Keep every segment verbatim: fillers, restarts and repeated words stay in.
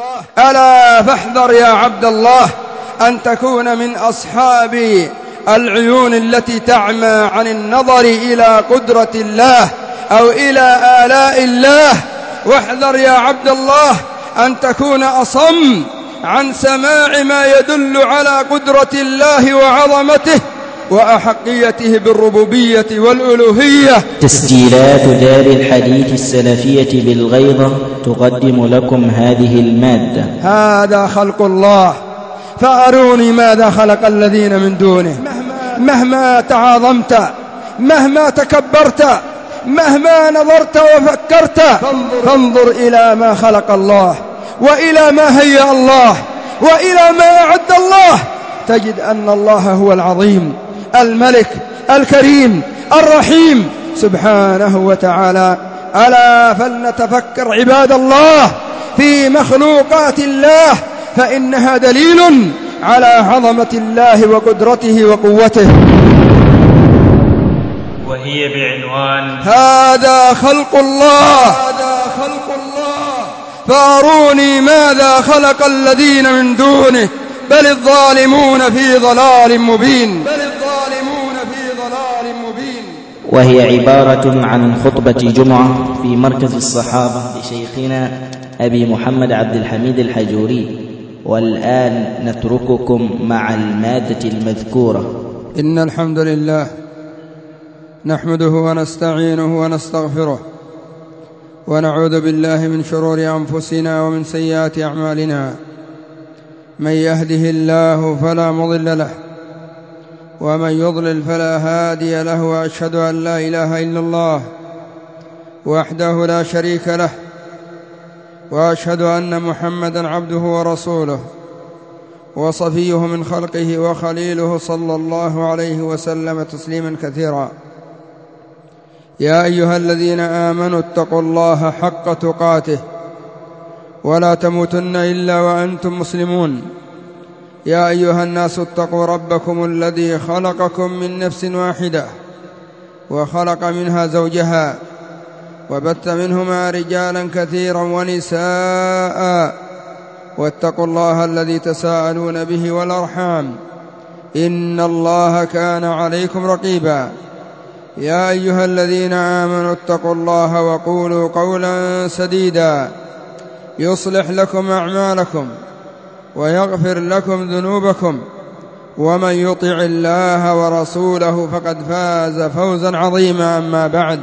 ألا فاحذر يا عبد الله أن تكون من أصحاب العيون التي تعمى عن النظر إلى قدرة الله أو إلى آلاء الله. واحذر يا عبد الله أن تكون أصم عن سماع ما يدل على قدرة الله وعظمته وأحقيته بالربوبية والألوهية. تسجيلات دار الحديث السلفية بالغيضة تقدم لكم هذه المادة. هذا خلق الله فأروني ماذا خلق الذين من دونه. مهما تعاظمت، مهما تكبرت، مهما نظرت وفكرت، فانظر إلى ما خلق الله وإلى ما هيأ الله وإلى ما أعد الله، تجد أن الله هو العظيم الملك الكريم الرحيم سبحانه وتعالى. ألا فلنتفكر عباد الله في مخلوقات الله، فإنها دليل على عظمة الله وقدرته وقوته. وهي بعنوان هذا خلق الله. هذا خلق الله فأروني ماذا خلق الذين من دونه بل الظالمون في ضلال مبين. بل الظالمون في ضلال مبين. وهي عبارة عن خطبة جمعة في مركز الصحابة لشيخنا أبي محمد عبد الحميد الحجوري. والآن نترككم مع المادة المذكورة. إن الحمد لله نحمده ونستعينه ونستغفره ونعوذ بالله من شرور أنفسنا ومن سيئات أعمالنا. من يهده الله فلا مضل له ومن يضلل فلا هادي له. وأشهد أن لا إله إلا الله وحده لا شريك له، وأشهد أن محمدا عبده ورسوله وصفيه من خلقه وخليله صلى الله عليه وسلم تسليما كثيرا. يا أيها الذين آمنوا اتقوا الله حق تقاته ولا تموتن إلا وأنتم مسلمون. يا أيها الناس اتقوا ربكم الذي خلقكم من نفس واحدة وخلق منها زوجها وبث منهما رجالا كثيرا ونساء، واتقوا الله الذي تساءلون به والأرحام إن الله كان عليكم رقيبا. يا أيها الذين آمنوا اتقوا الله وقولوا قولا سديدا يصلح لكم أعمالكم ويغفر لكم ذنوبكم، ومن يطع الله ورسوله فقد فاز فوزا عظيما. أما بعد،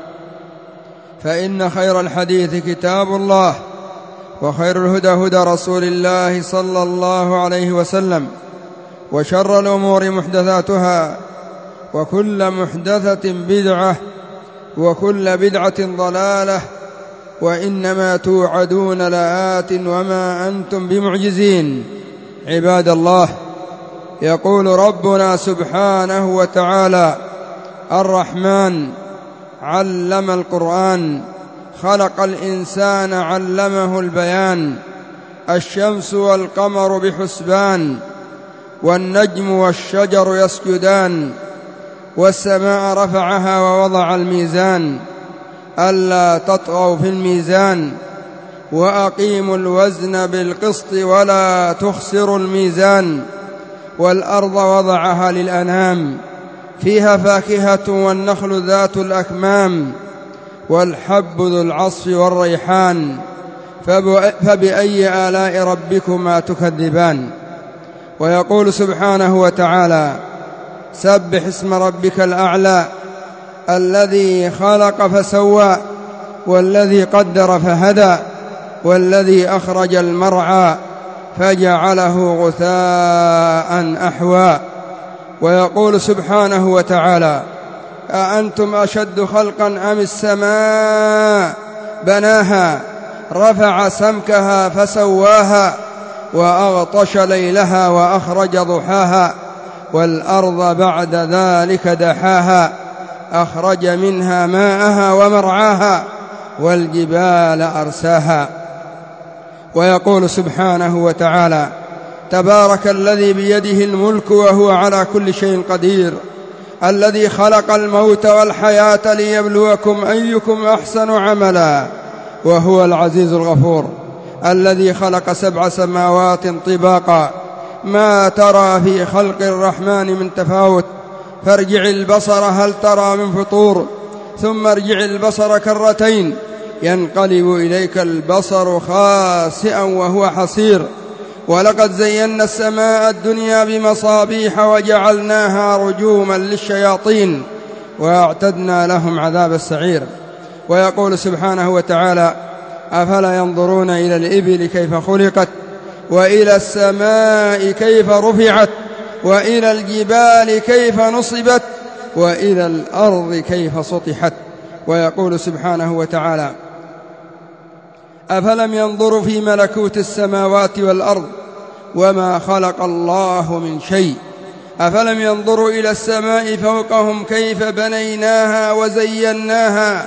فإن خير الحديث كتاب الله، وخير الهدى هدى رسول الله صلى الله عليه وسلم، وشر الأمور محدثاتها، وكل محدثة بدعة، وكل بدعة ضلالة، وإنما توعدون لآت وما أنتم بمعجزين. عباد الله، يقول ربنا سبحانه وتعالى: الرحمن علم القرآن، خلق الإنسان علمه البيان، الشمس والقمر بحسبان، والنجم والشجر يسجدان، والسماء رفعها ووضع الميزان ألا تطغوا في الميزان، وأقيموا الوزن بالقسط ولا تخسروا الميزان، والأرض وضعها للأنام، فيها فاكهة والنخل ذات الأكمام، والحب ذو العصف والريحان، فبأي آلاء ربكما تكذبان. ويقول سبحانه وتعالى: سبح اسم ربك الأعلى الذي خلق فسوى، والذي قدر فهدى، والذي أخرج المرعى فجعله غثاء أحوى. ويقول سبحانه وتعالى: أأنتم أشد خلقا أم السماء بناها رفع سمكها فسواها وأغطش ليلها وأخرج ضحاها والأرض بعد ذلك دحاها أخرج منها ماءها ومرعاها والجبال أرساها. ويقول سبحانه وتعالى: تبارك الذي بيده الملك وهو على كل شيء قدير، الذي خلق الموت والحياة ليبلوكم أيكم أحسن عملا وهو العزيز الغفور. الذي خلق سبع سماوات طباقا ما ترى في خلق الرحمن من تفاوت فارجع البصر هل ترى من فطور ثم ارجع البصر كرتين ينقلب إليك البصر خاسئا وهو حصير ولقد زينا السماء الدنيا بمصابيح وجعلناها رجوما للشياطين وأعتدنا لهم عذاب السعير. ويقول سبحانه وتعالى أفلا ينظرون إلى الإبل كيف خلقت وإلى السماء كيف رفعت وإلى الجبال كيف نصبت وإلى الأرض كيف سطحت. ويقول سبحانه وتعالى أفلم ينظروا في ملكوت السماوات والأرض وما خلق الله من شيء أفلم ينظروا إلى السماء فوقهم كيف بنيناها وزيناها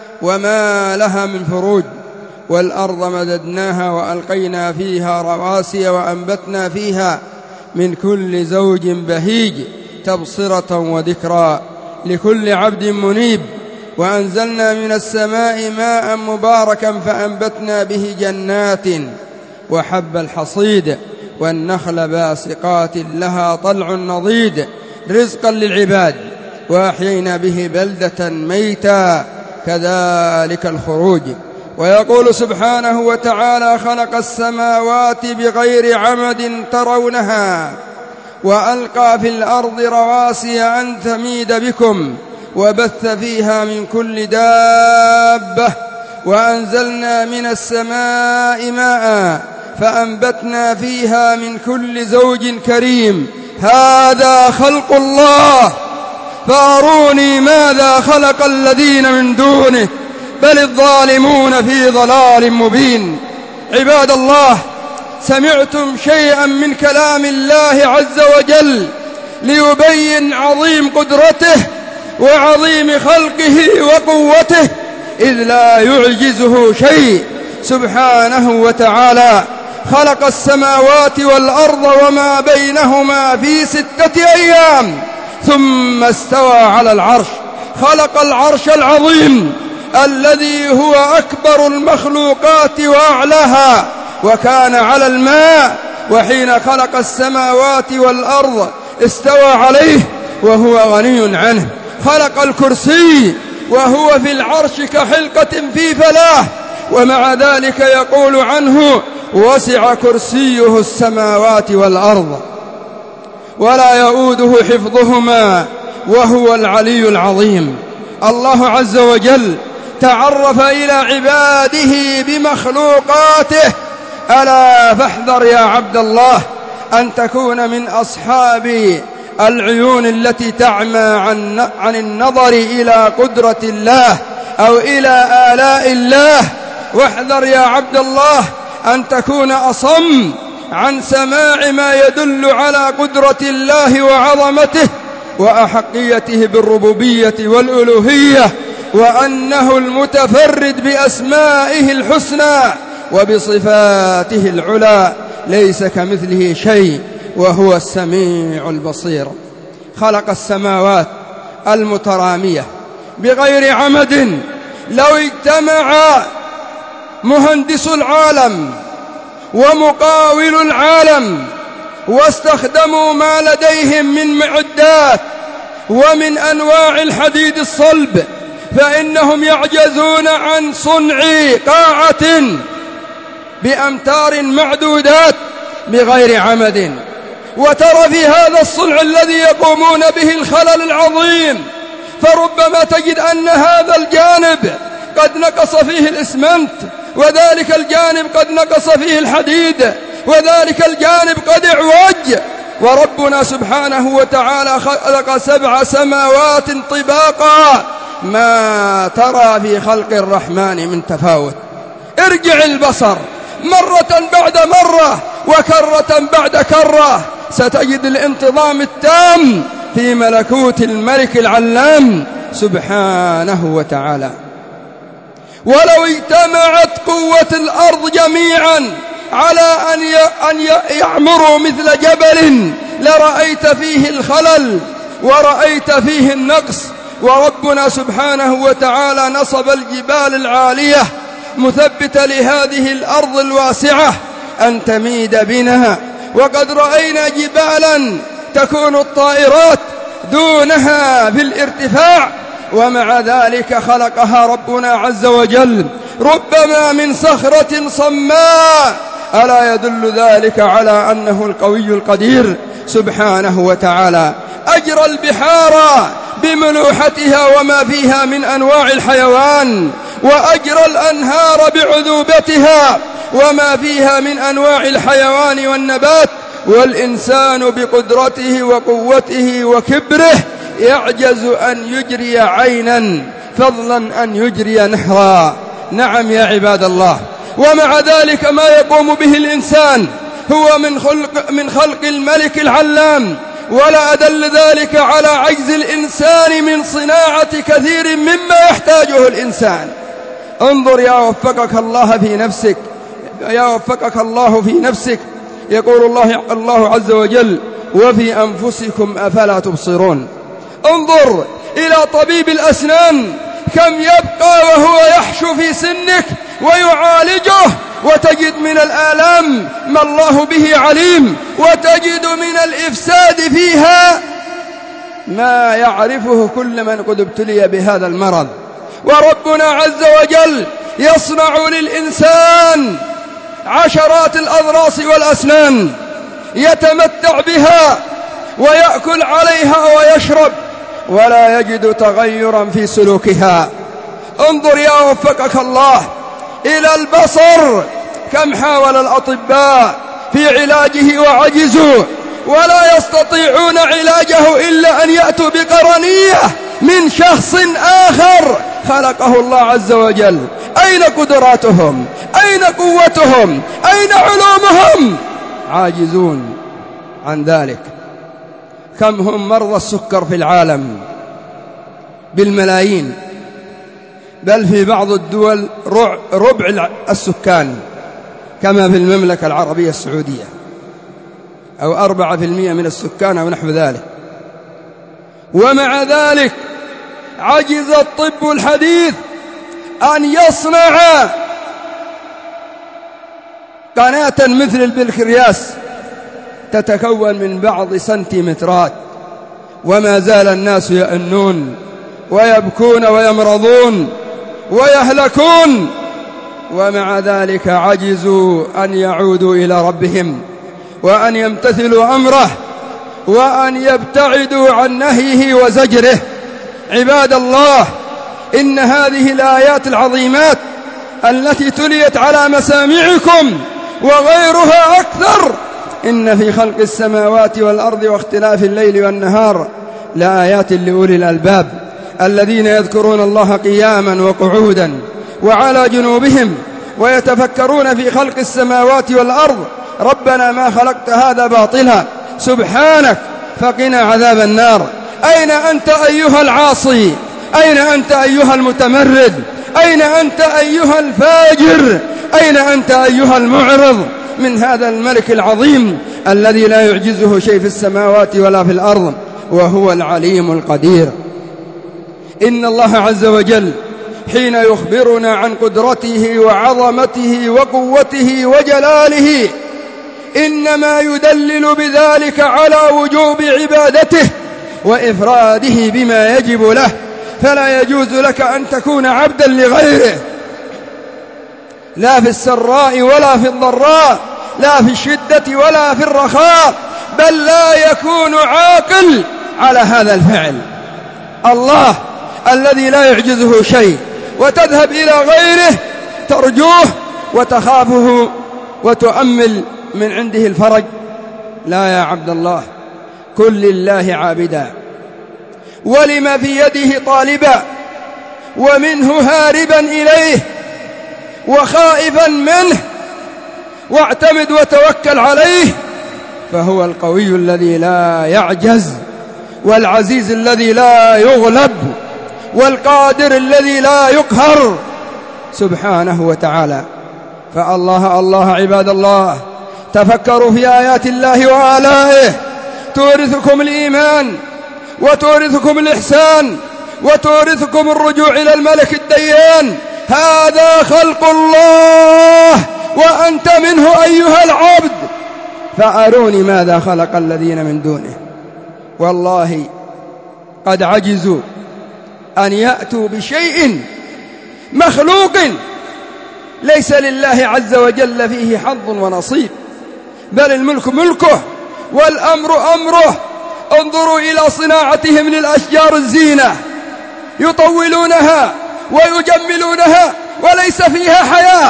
وما لها من فروج والأرض مددناها وألقينا فيها رواسي وأنبتنا فيها من كل زوج بهيج تبصرة وذكرى لكل عبد منيب وأنزلنا من السماء ماء مباركا فأنبتنا به جنات وحب الحصيد والنخل باسقات لها طلع نضيد رزقا للعباد وأحيينا به بلدة ميتا كذلك الخروج. ويقول سبحانه وتعالى خلق السماوات بغير عمد ترونها وألقى في الأرض رواسي أن تميد بكم وبث فيها من كل دابة وأنزلنا من السماء ماء فأنبتنا فيها من كل زوج كريم هذا خلق الله فأروني ماذا خلق الذين من دونه بل الظالمون في ضلال مبين. عباد الله سمعتم شيئا من كلام الله عز وجل ليبين عظيم قدرته وعظيم خلقه وقوته إذ لا يعجزه شيء سبحانه وتعالى. خلق السماوات والأرض وما بينهما في ستة أيام ثم استوى على العرش. خلق العرش العظيم الذي هو أكبر المخلوقات وأعلاها وكان على الماء وحين خلق السماوات والأرض استوى عليه وهو غني عنه. خلق الكرسي وهو في العرش كحلقة في فلاة ومع ذلك يقول عنه وسع كرسيه السماوات والأرض ولا يؤوده حفظهما وهو العلي العظيم. الله عز وجل تعرف إلى عباده بمخلوقاته ألا فاحذر يا عبد الله أن تكون من أصحاب العيون التي تعمى عن, عن النظر إلى قدرة الله أو إلى آلاء الله. واحذر يا عبد الله أن تكون أصم عن سماع ما يدل على قدرة الله وعظمته وأحقيته بالربوبية والألوهية وأنه المتفرد بأسمائه الحسنى وبصفاته العلى ليس كمثله شيء وهو السميع البصير. خلق السماوات المترامية بغير عمد لو اجتمع مهندس العالم ومقاول العالم واستخدموا ما لديهم من معدات ومن أنواع الحديد الصلب فإنهم يعجزون عن صنع قاعة بأمتار معدودات بغير عمد. وترى في هذا الصنع الذي يقومون به الخلل العظيم فربما تجد أن هذا الجانب قد نقص فيه الإسمنت وذلك الجانب قد نقص فيه الحديد وذلك الجانب قد اعوج. وربنا سبحانه وتعالى خلق سبع سماوات طباقا ما ترى في خلق الرحمن من تفاوت. ارجع البصر مرة بعد مرة وكرة بعد كرة ستجد الانتظام التام في ملكوت الملك العلام سبحانه وتعالى. ولو اجتمعت قوة الأرض جميعا على أن يعمروا مثل جبل لرأيت فيه الخلل ورأيت فيه النقص. وربنا سبحانه وتعالى نصب الجبال العالية مثبتة لهذه الأرض الواسعة أن تميد بنا. وقد رأينا جبالا تكون الطائرات دونها في الارتفاع، ومع ذلك خلقها ربنا عز وجل ربما من صخرة صماء. ألا يدل ذلك على أنه القوي القدير سبحانه وتعالى؟ أجرى البحار بملوحتها وما فيها من أنواع الحيوان، وأجرى الأنهار بعذوبتها وما فيها من أنواع الحيوان والنبات، والإنسان بقدرته وقوته وكبره يعجز أن يجري عينا فضلا أن يجري نهرا. نعم يا عباد الله. ومع ذلك ما يقوم به الإنسان هو من خلق, من خلق الملك العلام، ولا أدل ذلك على عجز الإنسان من صناعة كثير مما يحتاجه الإنسان. انظر يا وفقك الله في نفسك، يا وفقك الله في نفسك. يقول الله, الله عز وجل: وفي أنفسكم أفلا تبصرون. انظر إلى طبيب الأسنان كم يبقى وهو يحشو في سنك ويعالجه، وتجد من الآلام ما الله به عليم، وتجد من الإفساد فيها ما يعرفه كل من قد ابتلي بهذا المرض. وربنا عز وجل يصنع للإنسان عشرات الأضراس والأسنان يتمتع بها ويأكل عليها ويشرب ولا يجد تغيرا في سلوكها. انظر يا وفقك الله إلى البصر، كم حاول الأطباء في علاجه وعجزوا، ولا يستطيعون علاجه إلا أن يأتوا بقرنية من شخص آخر خلقه الله عز وجل. أين قدراتهم؟ أين قوتهم؟ أين علومهم؟ عاجزون عن ذلك. كم هم مرضى السكر في العالم بالملايين، بل في بعض الدول ربع السكان كما في المملكة العربية السعودية، أو أربعة في المئة من السكان أو نحو ذلك. ومع ذلك عجز الطب الحديث أن يصنع قناة مثل البنكرياس تتكون من بعض سنتيمترات، وما زال الناس يأنون ويبكون ويمرضون ويهلكون، ومع ذلك عجزوا أن يعودوا إلى ربهم وأن يمتثلوا أمره وأن يبتعدوا عن نهيه وزجره. عباد الله، إن هذه الآيات العظيمات التي تليت على مسامعكم وغيرها أكثر، إن في خلق السماوات والأرض واختلاف الليل والنهار لآيات لأولي الألباب الذين يذكرون الله قياما وقعودا وعلى جنوبهم ويتفكرون في خلق السماوات والأرض. ربنا ما خلقت هذا باطلا سبحانك فقنا عذاب النار. أين أنت أيها العاصي؟ أين أنت أيها المتمرد؟ أين أنت أيها الفاجر؟ أين أنت أيها المعرض من هذا الملك العظيم الذي لا يعجزه شيء في السماوات ولا في الأرض، وهو العليم القدير؟ إن الله عز وجل حين يخبرنا عن قدرته وعظمته وقوته وجلاله إنما يدلل بذلك على وجوب عبادته وإفراده بما يجب له، فلا يجوز لك أن تكون عبدا لغيره، لا في السراء ولا في الضراء، لا في الشدة ولا في الرخاء، بل لا يكون عاقل على هذا الفعل. الله الذي لا يعجزه شيء وتذهب إلى غيره ترجوه وتخافه وتؤمل من عنده الفرج. لا يا عبد الله، كن لله عابدا ولما في يده طالبا ومنه هاربا إليه وخائفا منه، واعتمد وتوكل عليه، فهو القوي الذي لا يعجز، والعزيز الذي لا يغلب، والقادر الذي لا يقهر سبحانه وتعالى. فالله الله عباد الله، تفكروا في آيات الله وآلائه تورثكم الإيمان وتورثكم الإحسان وتورثكم الرجوع إلى الملك الديان هذا خلق الله وأنت منه أيها العبد، فأروني ماذا خلق الذين من دونه. والله قد عجزوا أن يأتوا بشيء مخلوق ليس لله عز وجل فيه حظ ونصيب، بل الملك ملكه والأمر أمره. انظروا إلى صناعتهم للأشجار الزينة، يطولونها ويجملونها وليس فيها حياة.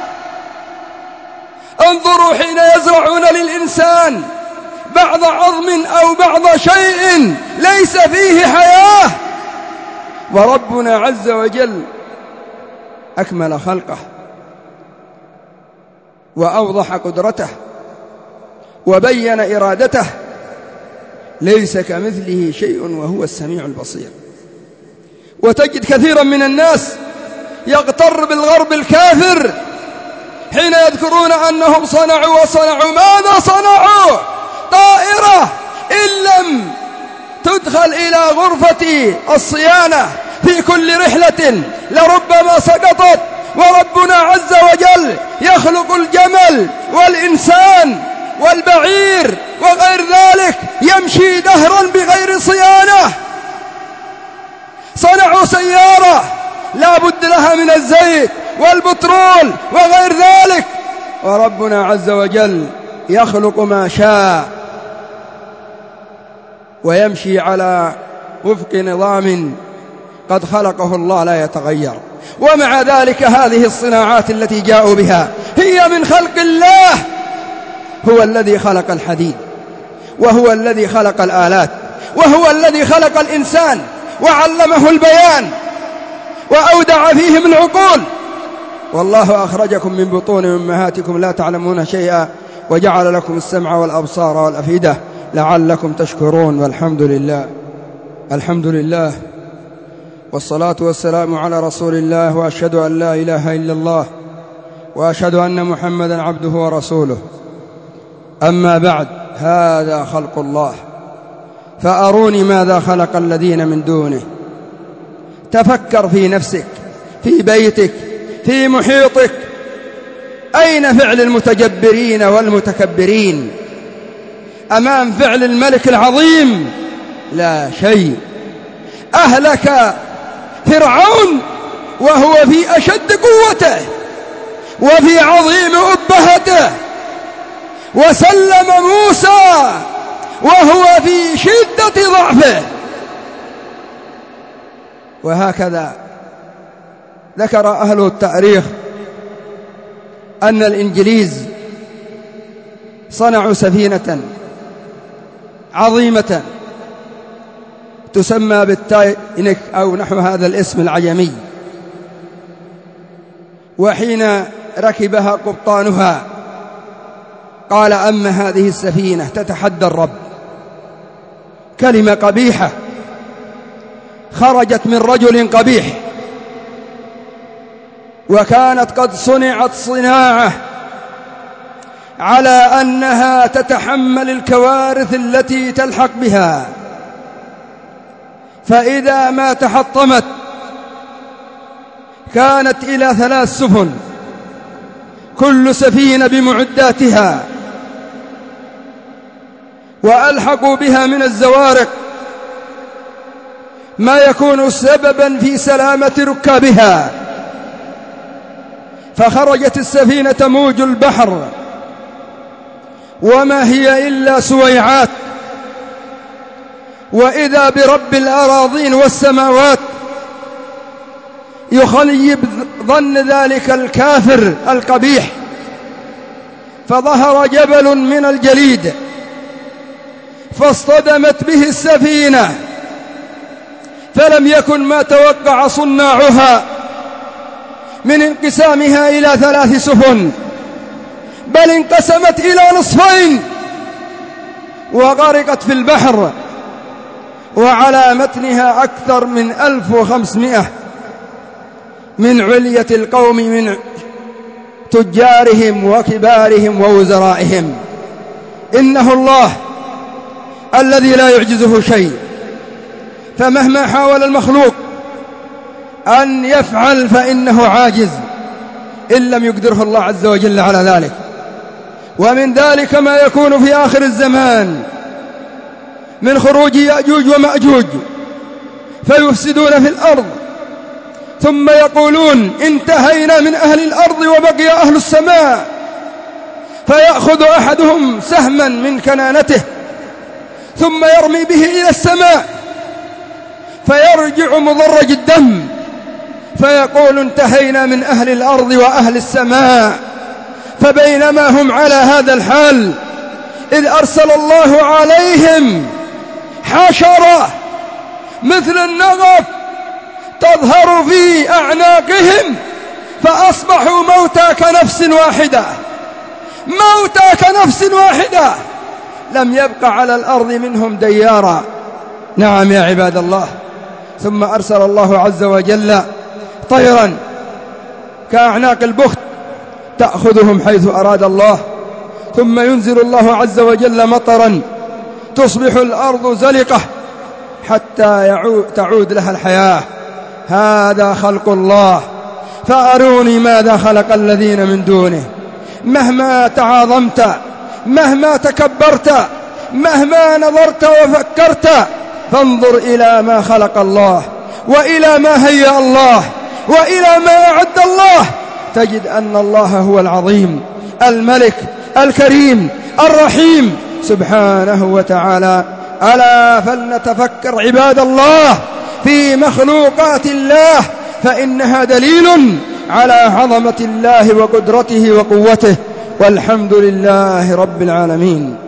انظروا حين يزرعون للإنسان بعض عظم أو بعض شيء ليس فيه حياة، وربنا عز وجل أكمل خلقه وأوضح قدرته وبين إرادته، ليس كمثله شيء وهو السميع البصير. وتجد كثيرا من الناس يغتر بالغرب الكافر حين يذكرون أنهم صنعوا وصنعوا. ماذا صنعوا؟ طائرة إن لم تدخل إلى غرفة الصيانة في كل رحلة لربما سقطت. وربنا عز وجل يخلق الجمل والإنسان والبعير وغير ذلك يمشي دهرا بغير صيانة. صنعوا سيارة لا بد لها من الزيت والبترول وغير ذلك، وربنا عز وجل يخلق ما شاء ويمشي على وفق نظام قد خلقه الله لا يتغير. ومع ذلك هذه الصناعات التي جاءوا بها هي من خلق الله. هو الذي خلق الحديد، وهو الذي خلق الآلات، وهو الذي خلق الإنسان وعلمه البيان وأودع فيهم العقول. والله أخرجكم من بطون أمهاتكم لا تعلمون شيئا وجعل لكم السمع والأبصار والأفئدة لعلكم تشكرون. والحمد لله. الحمد لله والصلاة والسلام على رسول الله، وأشهد أن لا إله إلا الله، وأشهد أن محمدا عبده ورسوله. أما بعد، هذا خلق الله، فأروني ماذا خلق الذين من دونه. تفكر في نفسك، في بيتك، في محيطك، أين فعل المتجبرين والمتكبرين أمام فعل الملك العظيم؟ لا شيء. أهلك فرعون وهو في أشد قوته وفي عظيم أبهته، وسلم موسى وهو في شدة ضعفه. وهكذا ذكر أهل التاريخ أن الإنجليز صنعوا سفينة عظيمة تسمى بالتايتانيك أو نحو هذا الاسم العجمي، وحين ركبها قبطانها قال: أما هذه السفينة تتحدى الرب. كلمة قبيحة خرجت من رجل قبيح، وكانت قد صنعت صناعة على أنها تتحمل الكوارث التي تلحق بها، فإذا ما تحطمت كانت إلى ثلاث سفن، كل سفينة بمعداتها، وألحقوا بها من الزوارق ما يكون سببا في سلامة ركابها. فخرجت السفينة تموج البحر وما هي إلا سويعات، وإذا برب الأراضين والسماوات يخيب ظن ذلك الكافر القبيح، فظهر جبل من الجليد فاصطدمت به السفينة، فلم يكن ما توقع صناعها من انقسامها إلى ثلاث سفن، بل انقسمت إلى نصفين وغرقت في البحر، وعلى متنها أكثر من ألف وخمسمائة من علية القوم من تجارهم وكبارهم ووزرائهم. إنه الله الذي لا يعجزه شيء، فمهما حاول المخلوق أن يفعل فإنه عاجز إن لم يقدره الله عز وجل على ذلك. ومن ذلك ما يكون في آخر الزمان من خروج يأجوج ومأجوج فيفسدون في الأرض، ثم يقولون انتهينا من أهل الأرض وبقي أهل السماء، فيأخذ أحدهم سهما من كنانته ثم يرمي به إلى السماء فيرجع مضرج الدم، فيقول انتهينا من أهل الأرض وأهل السماء. فبينما هم على هذا الحال إذ أرسل الله عليهم حشرة مثل النغف تظهر في أعناقهم فأصبحوا موتى كنفس واحدة، موتى كنفس واحدة، لم يبق على الأرض منهم ديارا. نعم يا عباد الله. ثم أرسل الله عز وجل طيرا كأعناق البخت تأخذهم حيث أراد الله، ثم ينزل الله عز وجل مطرا تصبح الأرض زلقة حتى يعود تعود لها الحياة. هذا خلق الله، فأروني ماذا خلق الذين من دونه. مهما تعاظمت، مهما تكبرت، مهما نظرت وفكرت، فانظر إلى ما خلق الله وإلى ما هيأ الله وإلى ما أعد الله، تجد أن الله هو العظيم الملك الكريم الرحيم سبحانه وتعالى. ألا فلنتفكر عباد الله في مخلوقات الله، فإنها دليل على عظمة الله وقدرته وقوته، والحمد لله رب العالمين.